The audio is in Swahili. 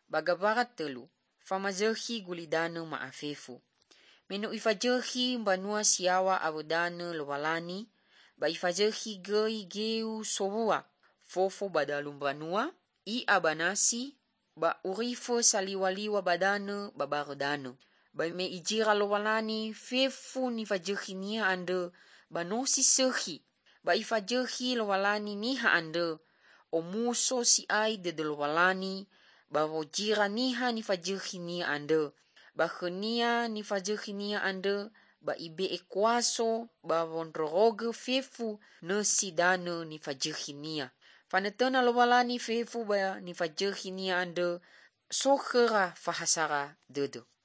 Bagabarat telu, famajehi gulidana maafefu. Menu ifajehi banua siawa abudana lowalani, ba ifajehi gei geu sobua, fofo badalum banua, I abanasi, ba urifo saliwaliwa badana babarodano. Ba me ijira lowalani fefu nifajehi nia ande, banosi sehi, ba ifajehi lowalani niha ande, omuso si ai de lowalani, ba wojira niha nifajehi nia ande, ba khenia nifajehi nia ande, ba ibe ekwaso, ba wondroge fefu nesi dana nifajehi nia. Fanetena lowalani fefu ba nifajehi nia ande, sokhera fahasara dede.